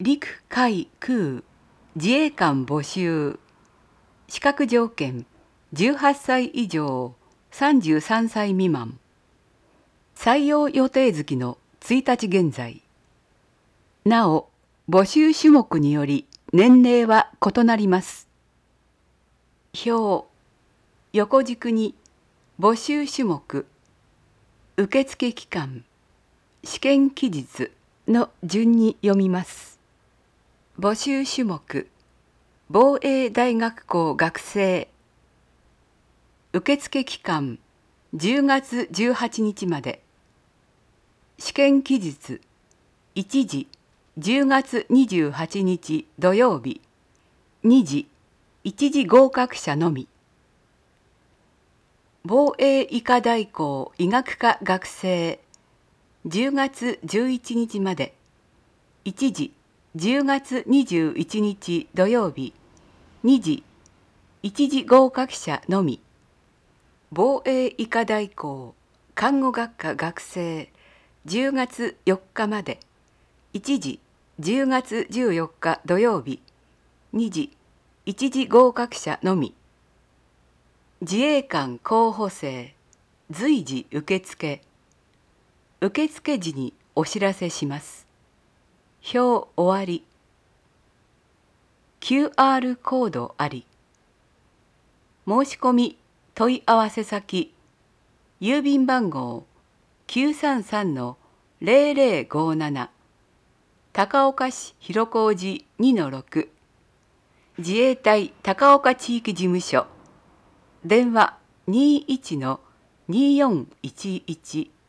陸海空自衛官募集。資格条件18歳以上33歳未満。採用予定月の1日現在。なお、募集種目により年齢は異なります。表、横軸に募集種目、受付期間、試験期日の順に読みます。募集種目、防衛大学校学生。受付期間、10月18日まで。試験期日、1時、10月28日土曜日。2時、1次合格者のみ。防衛医科大校医学科学生。10月11日まで。1時、10月21日土曜日。2時、1次合格者のみ。防衛医科大校看護学科学生。10月4日まで。1時、10月14日土曜日。2時、1次合格者のみ。自衛官候補生、随時受付。受付時にお知らせします。表終わり。QR コードあり。申し込み問い合わせ先、郵便番号 933-0057 高岡市広小路 2-6 自衛隊高岡地域事務所電話 21-2411